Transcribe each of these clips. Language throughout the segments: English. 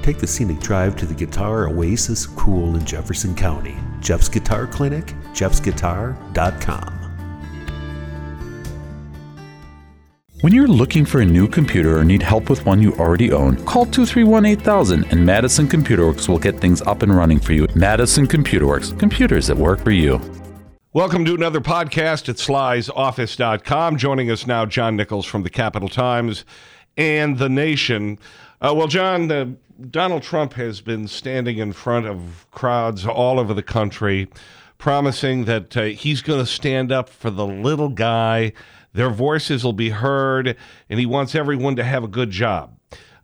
take the scenic drive to the Guitar Oasis Cool in Jefferson County. Jeff's Guitar Clinic, jeffsguitar.com. When you're looking for a new computer or need help with one you already own, call 231-8000 and Madison Computer Works will get things up and running for you. Madison Computer Works, computers that work for you. Welcome to another podcast at slysoffice.com. Joining us now, John Nichols from the Capital Times and The Nation. John, Donald Trump has been standing in front of crowds all over the country, promising that he's going to stand up for the little guy. Their voices will be heard, and he wants everyone to have a good job.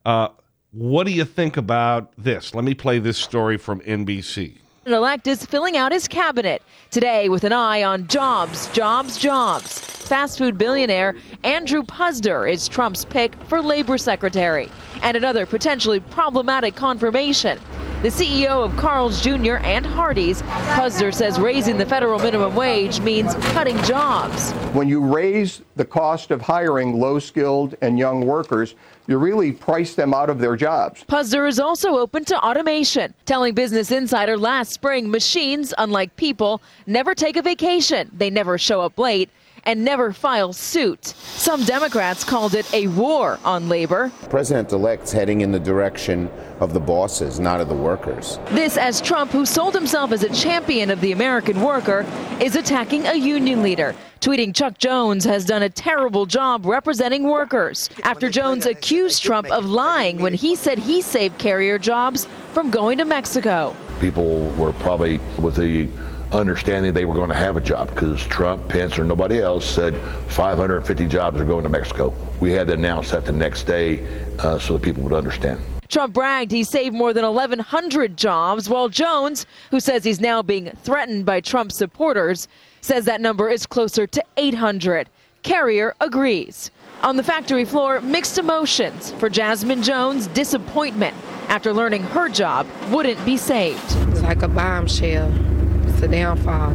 What do you think about this? Let me play this story from NBC. Elect is filling out his cabinet today with an eye on jobs, jobs, jobs. Fast food billionaire Andrew Puzder is Trump's pick for labor secretary, and another potentially problematic confirmation. The CEO of Carl's Jr. and Hardee's, Puzder says raising the federal minimum wage means cutting jobs. When you raise the cost of hiring low-skilled and young workers, you really price them out of their jobs. Puzder is also open to automation, telling Business Insider last spring machines, unlike people, never take a vacation, they never show up late, and never file suit. Some Democrats called it a war on labor. President-elect's heading in the direction of the bosses, not of the workers. This as Trump, who sold himself as a champion of the American worker, is attacking a union leader, tweeting Chuck Jones has done a terrible job representing workers after Jones accused Trump of lying when he said he saved carrier jobs from going to Mexico. People were probably with the understanding they were going to have a job because Trump, Pence, or nobody else said 550 jobs are going to Mexico. We had to announce that the next day so that people would understand. Trump bragged he saved more than 1,100 jobs, while Jones, who says he's now being threatened by Trump supporters, says that number is closer to 800. Carrier agrees. On the factory floor, mixed emotions for Jasmine Jones' disappointment after learning her job wouldn't be saved. It's like a bombshell. It's a downfall.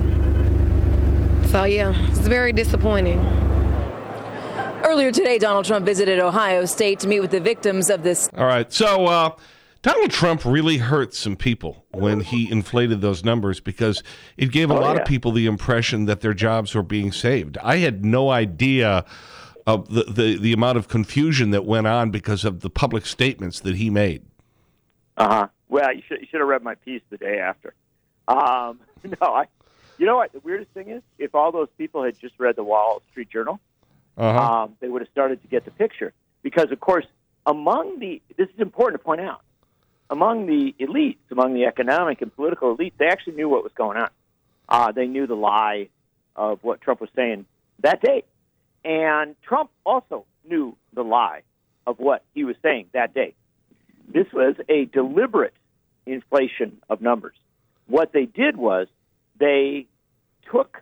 So yeah, it's very disappointing. Earlier today, Donald Trump visited Ohio State to meet with the victims of this. All right, so Donald Trump really hurt some people when he inflated those numbers because it gave a lot of people the impression that their jobs were being saved. I had no idea of the amount of confusion that went on because of the public statements that he made. Well, you should have read my piece the day after. You know what? The weirdest thing is, if all those people had just read the Wall Street Journal, they would have started to get the picture. Because, of course, this is important to point out, among the elites, among the economic and political elites, they actually knew what was going on. They knew the lie of what Trump was saying that day. And Trump also knew the lie of what he was saying that day. This was a deliberate inflation of numbers. What they did was they took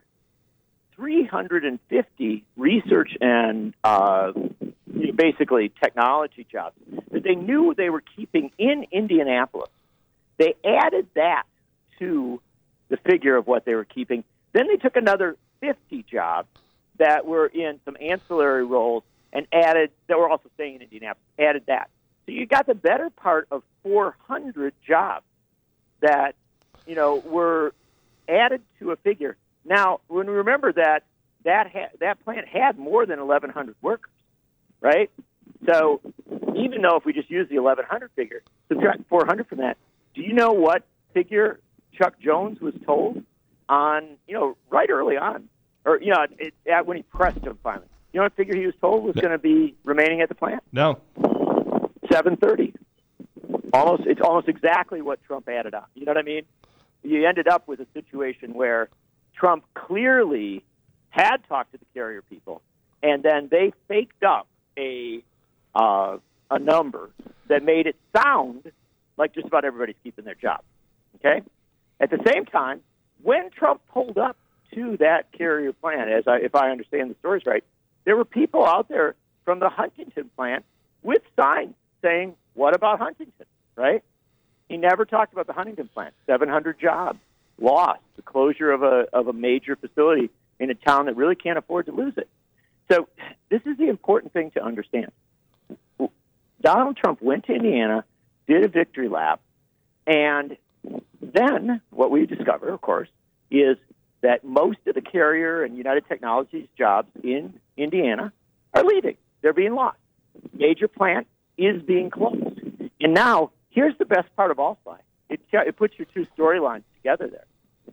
350 research and basically technology jobs that they knew they were keeping in Indianapolis. They added that to the figure of what they were keeping. Then they took another 50 jobs that were in some ancillary roles and added, that were also staying in Indianapolis, added that. So you got the better part of 400 jobs that, were added to a figure. Now, when we remember that plant had more than 1,100 workers, right? So even though if we just use the 1,100 figure, subtract 400 from that, do you know what figure Chuck Jones was told on, right early on, or, when he pressed him finally? You know what figure he was told was going to be remaining at the plant? No. 730. It's almost exactly what Trump added on. You know what I mean? You ended up with a situation where Trump clearly had talked to the carrier people, and then they faked up a number that made it sound like just about everybody's keeping their job. Okay? At the same time, when Trump pulled up to that carrier plant, if I understand the stories right, there were people out there from the Huntington plant with signs saying, "What about Huntington?" Right? He never talked about the Huntington plant. 700 jobs lost, the closure of a major facility in a town that really can't afford to lose it. So this is the important thing to understand. Donald Trump went to Indiana did a victory lap, and then what we discover, of course, is that most of the Carrier and United Technologies jobs in Indiana are leaving. They're being lost. Major plant is being closed. And now, here's the best part of all, Sly. It puts your two storylines together there.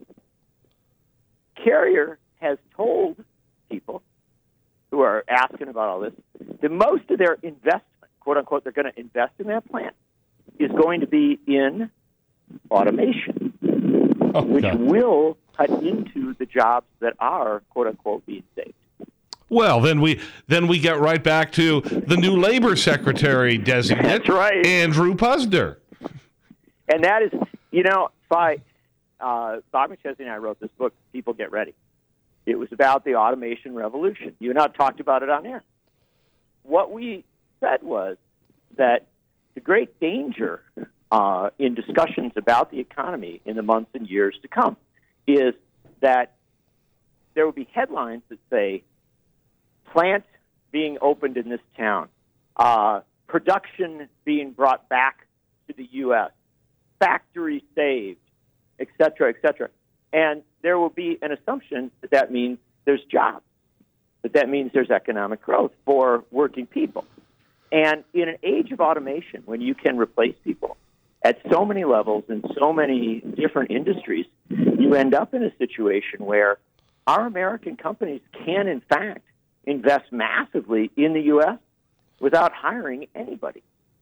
Carrier has told people who are asking about all this that most of their investment, quote unquote, they're going to invest in that plant, is going to be in automation, which will cut into the jobs that are, quote unquote, being saved. Well, then we get right back to the new labor secretary designate, That's right, Andrew Puzder. And that is, Bob McChesney and I wrote this book, People Get Ready. It was about the automation revolution. You and I talked about it on air. What we said was that the great danger in discussions about the economy in the months and years to come is that there will be headlines that say, plant being opened in this town, production being brought back to the U.S., factory saved, et cetera, et cetera. And there will be an assumption that that means there's jobs, that means there's economic growth for working people. And in an age of automation, when you can replace people at so many levels in so many different industries, you end up in a situation where our American companies can, in fact, invest massively in the U.S. without hiring anybody.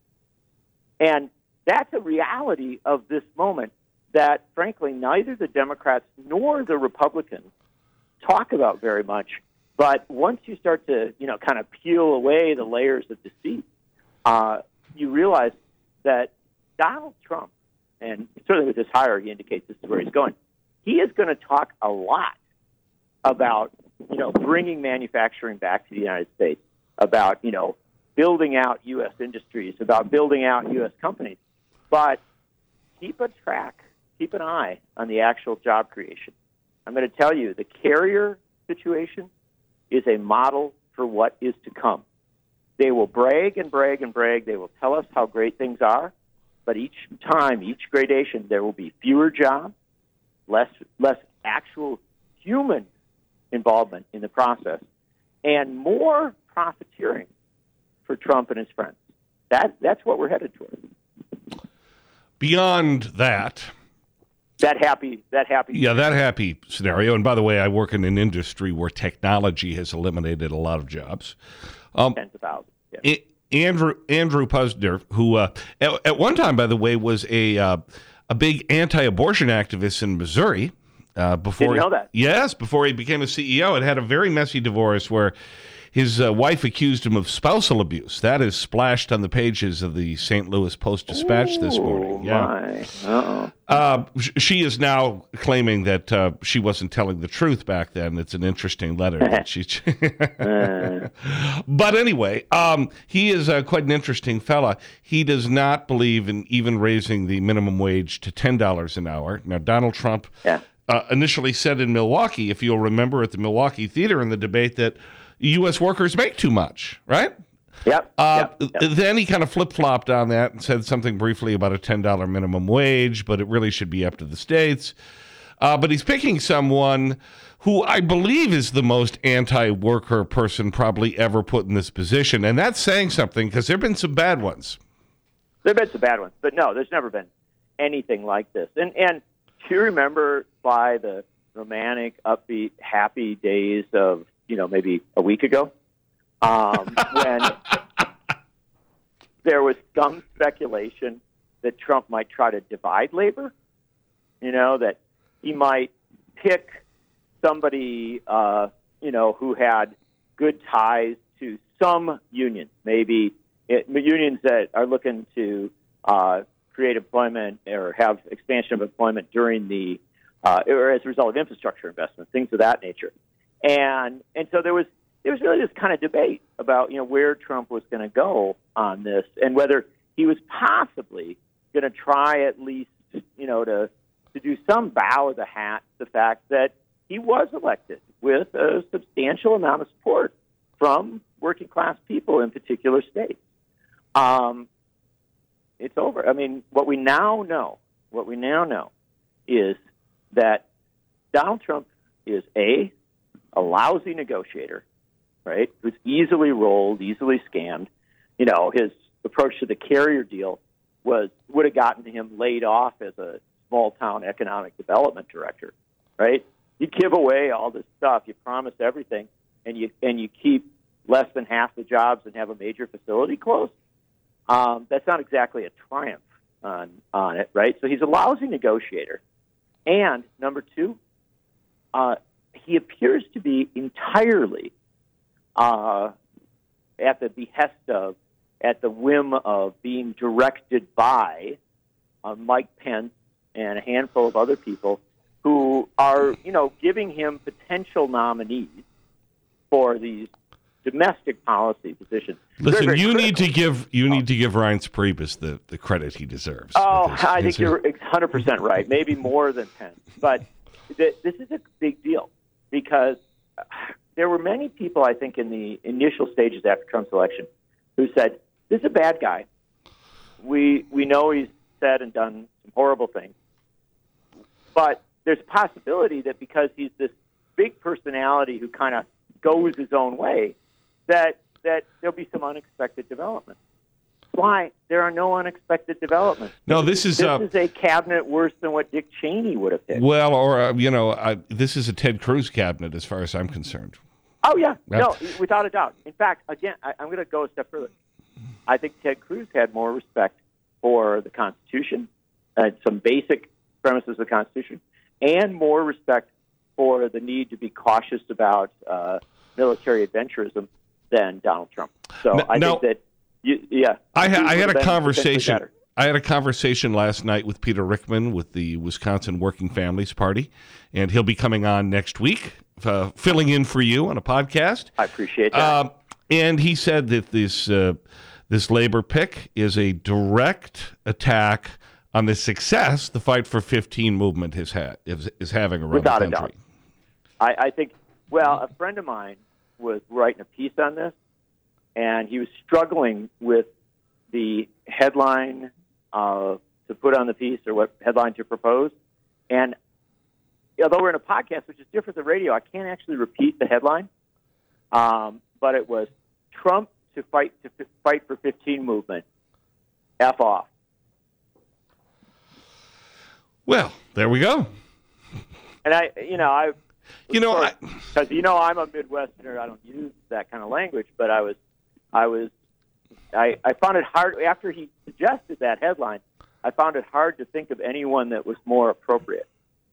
And that's a reality of this moment that, frankly, neither the Democrats nor the Republicans talk about very much. But once you start to, kind of peel away the layers of deceit, you realize that Donald Trump, and certainly with this hire, he indicates this is where he's going, he is going to talk a lot about, bringing manufacturing back to the United States, about, building out U.S. industries, about building out U.S. companies. But keep an eye on the actual job creation. I'm going to tell you, the Carrier situation is a model for what is to come. They will brag and brag and brag. They will tell us how great things are. But each time, each gradation, there will be fewer jobs, less actual human involvement in the process, and more profiteering for Trump and his friends. That's what we're headed toward. Beyond that, that happy scenario. And by the way, I work in an industry where technology has eliminated a lot of jobs. Tens of thousands. Yes. Andrew Puzder, who at one time, by the way, was a big anti-abortion activist in Missouri. Before Didn't know that. Yes, before he became a CEO, and had a very messy divorce where his wife accused him of spousal abuse. That is splashed on the pages of the St. Louis Post-Dispatch this morning. Yeah. She is now claiming that she wasn't telling the truth back then. It's an interesting letter. That But anyway, he is quite an interesting fella. He does not believe in even raising the minimum wage to $10 an hour. Now, Donald Trump initially said in Milwaukee, if you'll remember at the Milwaukee Theater in the debate, that U.S. workers make too much, right? Yep. Then he kind of flip-flopped on that and said something briefly about a $10 minimum wage, but it really should be up to the states. But he's picking someone who I believe is the most anti-worker person probably ever put in this position. And that's saying something, because there have been some bad ones. There have been some bad ones, but no, there's never been anything like this. And do you remember by the romantic, upbeat, happy days of, maybe a week ago, when there was some speculation that Trump might try to divide labor, that he might pick somebody, who had good ties to some unions, maybe unions that are looking to create employment or have expansion of employment during the, or as a result of infrastructure investment, things of that nature. And so there was really this kind of debate about, where Trump was going to go on this and whether he was possibly going to try at least, to do some bow of the hat to the fact that he was elected with a substantial amount of support from working class people in particular states. It's over. I mean, what we now know is that Donald Trump is a lousy negotiator, right? Who's easily rolled, easily scammed. You know, his approach to the carrier deal would have gotten him laid off as a small town economic development director, right? You give away all this stuff, you promise everything, and you keep less than half the jobs and have a major facility closed. That's not exactly a triumph on it, right? So he's a lousy negotiator. And number two, he appears to be entirely at the behest of, at the whim of, being directed by Mike Pence and a handful of other people who are, giving him potential nominees for these domestic policy positions. Listen, very you critical. need to give Ryan Priebus the credit he deserves. Oh, I think you're 100% right. Maybe more than Pence, but this is a big deal because there were many people, I think, in the initial stages after Trump's election who said, "This is a bad guy. We know he's said and done some horrible things, but there's a possibility that because he's this big personality who kind of goes his own way, that there'll be some unexpected development." Why? There are no unexpected developments. No, this is a cabinet worse than what Dick Cheney would have picked. Well, or this is a Ted Cruz cabinet, as far as I'm concerned. Oh yeah, no, without a doubt. In fact, again, I'm going to go a step further. I think Ted Cruz had more respect for the Constitution, some basic premises of the Constitution, and more respect for the need to be cautious about military adventurism than Donald Trump. So I think that, I had a conversation. I had a conversation last night with Peter Rickman with the Wisconsin Working Families Party, and he'll be coming on next week, filling in for you on a podcast. I appreciate that. And he said that this labor pick is a direct attack on the success the Fight for 15 movement is having around Without the country. A doubt. I think, well, a friend of mine was writing a piece on this, and he was struggling with the headline to put on the piece or what headline to propose. And although we're in a podcast, which is different than radio, I can't actually repeat the headline. But it was Trump to fight for 15 movement. F off. Well, there we go. And because I'm a Midwesterner, I don't use that kind of language, but I found it hard after he suggested that headline. I found it hard to think of anyone that was more appropriate.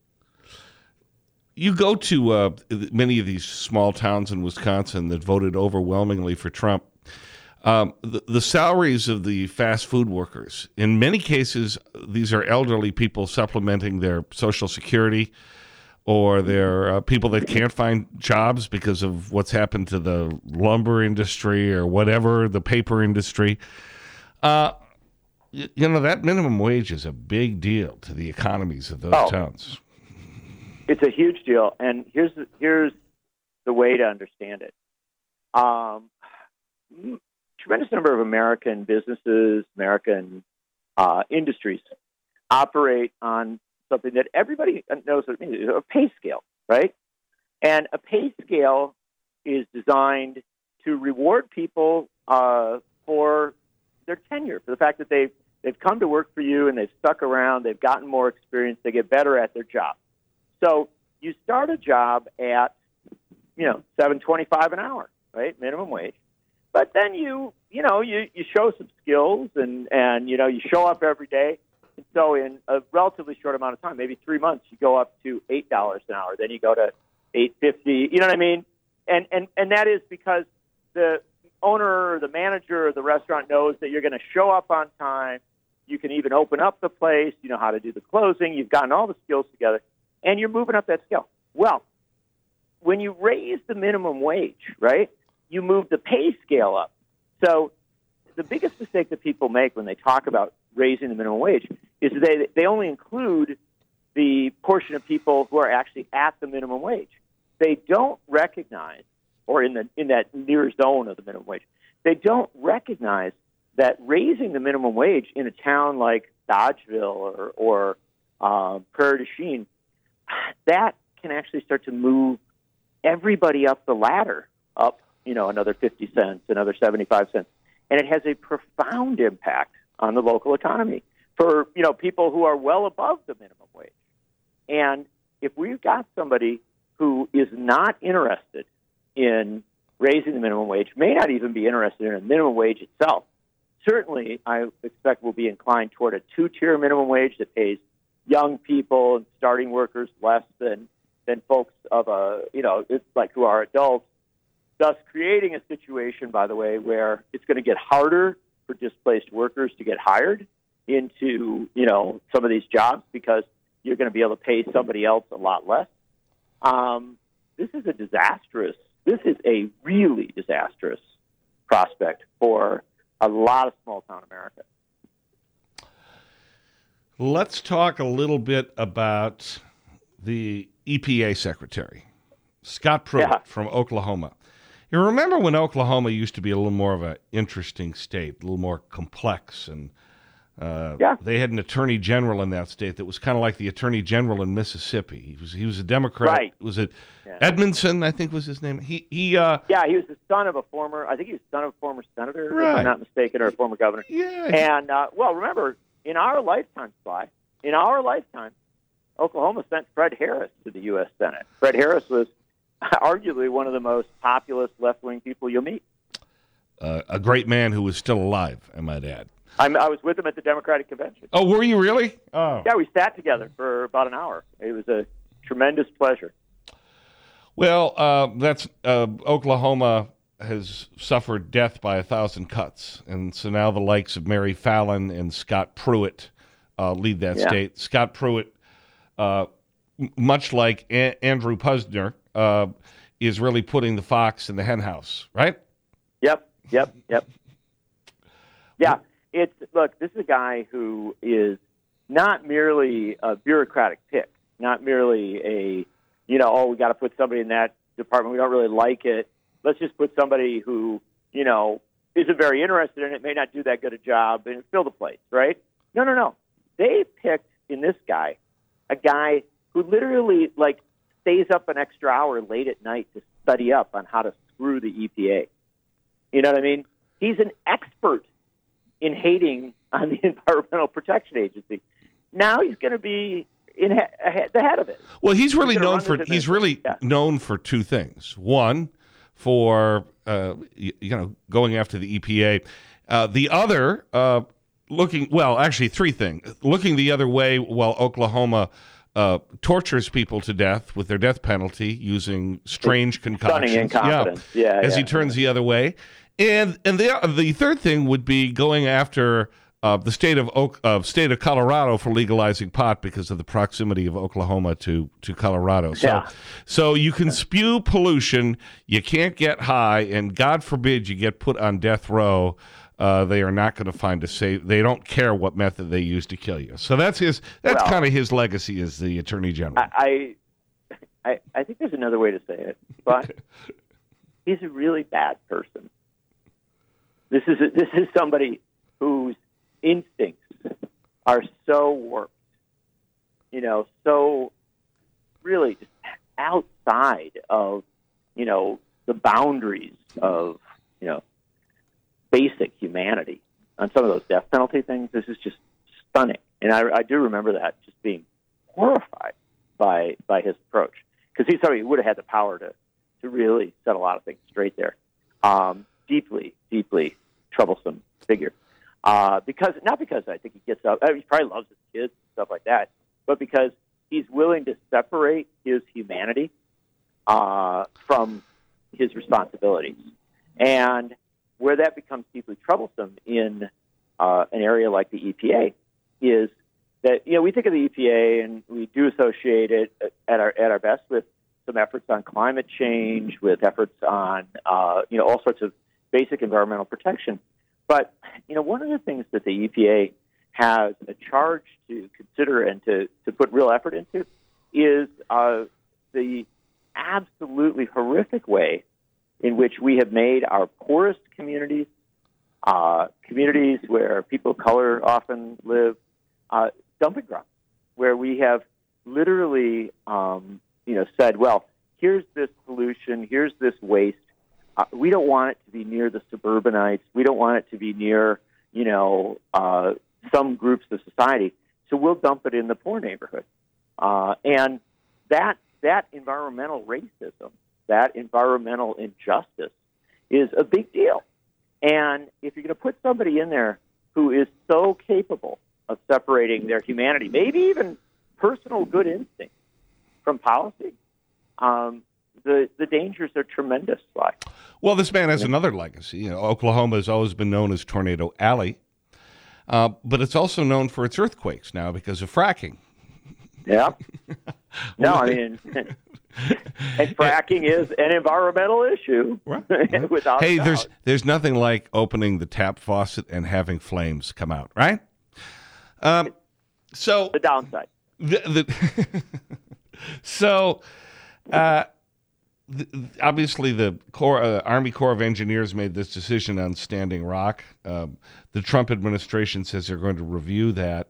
You go to many of these small towns in Wisconsin that voted overwhelmingly for Trump. The salaries of the fast food workers, in many cases, these are elderly people supplementing their Social Security, or they're people that can't find jobs because of what's happened to the lumber industry or whatever, the paper industry. That minimum wage is a big deal to the economies of those towns. It's a huge deal, and here's the way to understand it. Tremendous number of American businesses, American industries operate on something that everybody knows what it means, a pay scale, right? And a pay scale is designed to reward people for their tenure, for the fact that they've come to work for you and they've stuck around, they've gotten more experience, they get better at their job. So you start a job at, $7.25 an hour, right? Minimum wage. But then you show some skills and you show up every day. And so in a relatively short amount of time, maybe 3 months, you go up to $8 an hour. Then you go to $8.50. You know what I mean? And that is because the owner or the manager of the restaurant knows that you're going to show up on time. You can even open up the place. You know how to do the closing. You've gotten all the skills together, and you're moving up that scale. Well, when you raise the minimum wage, right, you move the pay scale up. So the biggest mistake that people make when they talk about raising the minimum wage is they only include the portion of people who are actually at the minimum wage. They don't recognize, or in that near zone of the minimum wage, they don't recognize that raising the minimum wage in a town like Dodgeville or Prairie du Chien, that can actually start to move everybody up the ladder, up, another 50 cents, another 75 cents. And it has a profound impact on the local economy for, people who are well above the minimum wage. And if we've got somebody who is not interested in raising the minimum wage, may not even be interested in a minimum wage itself, certainly I expect will be inclined toward a two-tier minimum wage that pays young people and starting workers less than folks of who are adults, thus creating a situation, by the way, where it's going to get harder for displaced workers to get hired into, some of these jobs because you're going to be able to pay somebody else a lot less. This is a really disastrous prospect for a lot of small-town America. Let's talk a little bit about the EPA Secretary, Scott Pruitt from Oklahoma. You remember when Oklahoma used to be a little more of an interesting state, a little more complex, and they had an attorney general in that state that was kind of like the attorney general in Mississippi. He was a Democrat. Right. Was it Edmondson, I think was his name? He was the son of a former senator, if I'm not mistaken, or a former governor. Yeah. And, remember, in our lifetime, Oklahoma sent Fred Harris to the U.S. Senate. Fred Harris was arguably one of the most populist left-wing people you'll meet. A great man who was still alive, I might add. I was with him at the Democratic Convention. Oh, were you really? Oh. Yeah, we sat together for about an hour. It was a tremendous pleasure. Well, that's Oklahoma has suffered death by 1,000 cuts, and so now the likes of Mary Fallon and Scott Pruitt lead that state. Scott Pruitt, much like Andrew Puzder, is really putting the fox in the hen house, right? Yep. Yeah, this is a guy who is not merely a bureaucratic pick, not merely a, we got to put somebody in that department. We don't really like it. Let's just put somebody who, isn't very interested in it, may not do that good a job, and fill the place, right? No. They picked in this guy a guy who literally, stays up an extra hour late at night to study up on how to screw the EPA. You know what I mean? He's an expert in hating on the Environmental Protection Agency. Now he's going to be the head of it. Well, he's really known for two things. One, for going after the EPA. The other, three things. Looking the other way while Oklahoma tortures people to death with their death penalty using strange concoctions. Stunning incompetence. As he turns the other way. And the third thing would be going after the state of Colorado for legalizing pot because of the proximity of Oklahoma to Colorado. So you can spew pollution, you can't get high, and God forbid you get put on death row. They are not going to find a safe. They don't care what method they use to kill you. So that's kind of his legacy as the Attorney General. I think there's another way to say it, but he's a really bad person. This is somebody whose instincts are so warped, so really just outside of, the boundaries of, basic humanity on some of those death penalty things. This is just stunning. And I do remember that, just being horrified by his approach. Because he's somebody who would have had the power to really set a lot of things straight there. Deeply, deeply troublesome figure. Not because I think he gets up, he probably loves his kids and stuff like that, but because he's willing to separate his humanity from his responsibilities. And where that becomes deeply troublesome in an area like the EPA is that, we think of the EPA and we do associate it at our best with some efforts on climate change, with efforts on, all sorts of basic environmental protection. But, one of the things that the EPA has a charge to consider and to put real effort into is the absolutely horrific way in which we have made our poorest communities communities where people of color often live, dumping grounds, where we have literally, said, well, here's this pollution, here's this waste. We don't want it to be near the suburbanites. We don't want it to be near, some groups of society. So we'll dump it in the poor neighborhood. And that environmental racism, that environmental injustice is a big deal. And if you're going to put somebody in there who is so capable of separating their humanity, maybe even personal good instinct from policy, the dangers are tremendous. Well, this man has another legacy. Oklahoma has always been known as Tornado Alley, but it's also known for its earthquakes now because of fracking. Yeah. No, I mean, and fracking is an environmental issue. Right. Without doubt. There's nothing like opening the tap faucet and having flames come out, right? So the downside. Obviously, the Army Corps of Engineers made this decision on Standing Rock. The Trump administration says they're going to review that.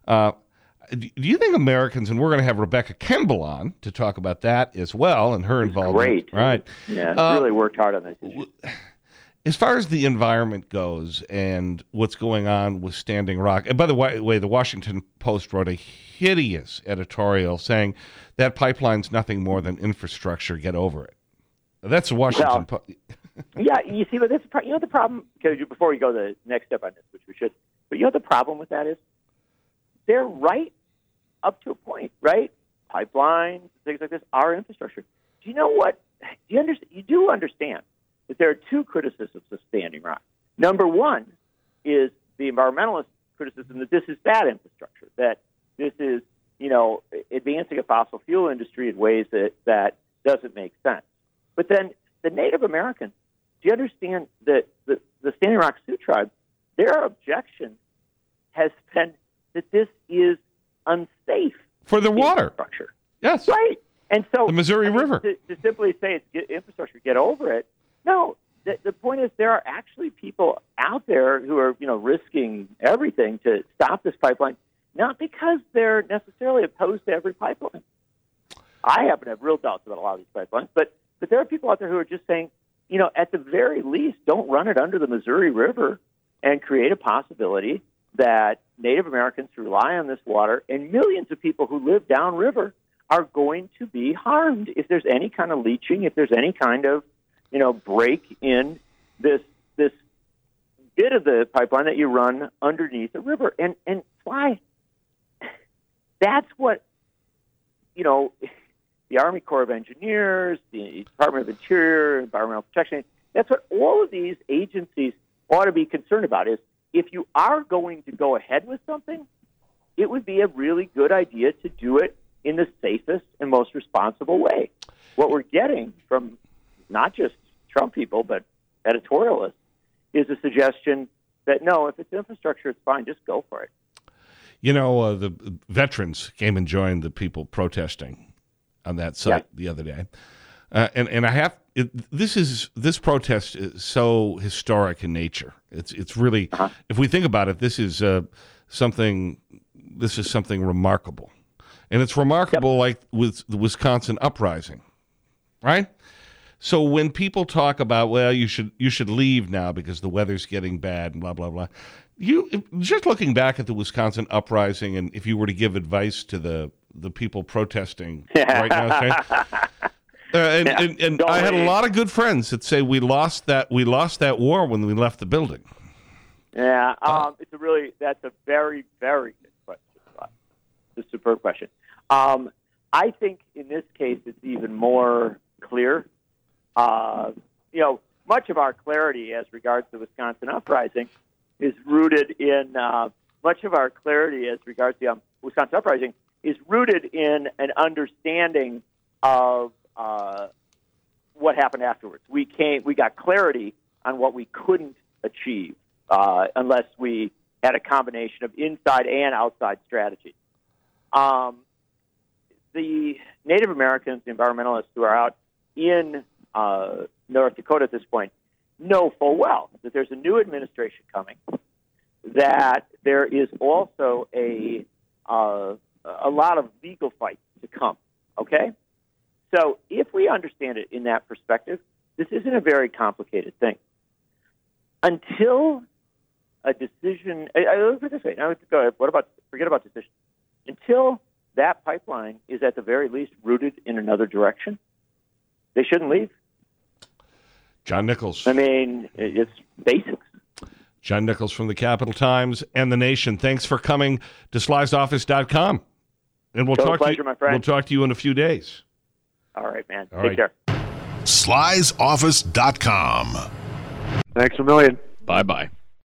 Do you think Americans, and we're going to have Rebecca Kimball on to talk about that as well, and her involvement. Great. Right. Yeah, really worked hard on this issue. As far as the environment goes and what's going on with Standing Rock, and by the way, the Washington Post wrote a hideous editorial saying that pipeline's nothing more than infrastructure. Get over it. That's the Washington Post. Yeah, you see, but the problem, because before we go the next step on this, which we should, but the problem with that is they're right up to a point, right? Pipelines, things like this, are infrastructure. Do you know what? You do understand that there are two criticisms of Standing Rock. Number one is the environmentalist criticism that this is bad infrastructure, that this is, advancing a fossil fuel industry in ways that doesn't make sense. But then the Native Americans, do you understand that the Standing Rock Sioux tribe, their objection has been that this is unsafe for the water infrastructure. Yes, right. And so the Missouri River. To simply say it's infrastructure, get over it. No, the point is there are actually people out there who are risking everything to stop this pipeline, not because they're necessarily opposed to every pipeline. I happen to have real doubts about a lot of these pipelines, but there are people out there who are just saying, at the very least, don't run it under the Missouri River and create a possibility that Native Americans who rely on this water and millions of people who live downriver are going to be harmed if there's any kind of leaching, if there's any kind of, break in this bit of the pipeline that you run underneath the river. And why? That's what, the Army Corps of Engineers, the Department of Interior, Environmental Protection, that's what all of these agencies ought to be concerned about is, if you are going to go ahead with something, it would be a really good idea to do it in the safest and most responsible way. What we're getting from not just Trump people, but editorialists, is a suggestion that, no, if it's infrastructure, it's fine, just go for it. The veterans came and joined the people protesting on that site the other day. This protest is so historic in nature. It's really, if we think about it, this is something remarkable, and it's remarkable, like with the Wisconsin uprising, right? So when people talk about, well, you should leave now because the weather's getting bad and blah blah blah, you just looking back at the Wisconsin uprising, and if you were to give advice to the people protesting right now, okay? And I had a lot of good friends that say we lost that war when we left the building. Yeah, that's a very, very good question. It's a superb question. I think in this case it's even more clear. Much of our clarity as regards the Wisconsin uprising is rooted in an understanding of what happened afterwards. We got clarity on what we couldn't achieve unless we had a combination of inside and outside strategy. The Native Americans, the environmentalists who are out in North Dakota at this point, know full well that there's a new administration coming, that there is also a lot of legal fights to come, okay? So if we understand it in that perspective, this isn't a very complicated thing. Until a decision, let's put it this way, now go ahead, forget about decision. Until that pipeline is at the very least rooted in another direction, they shouldn't leave. John Nichols. I mean, it's basics. John Nichols from the Capital Times and The Nation. Thanks for coming to Sly'sOffice.com. And we'll talk to you, my friend. We'll talk to you in a few days. All right, man. All Take right. care. Sly'sOffice.com. Thanks a million. Bye-bye.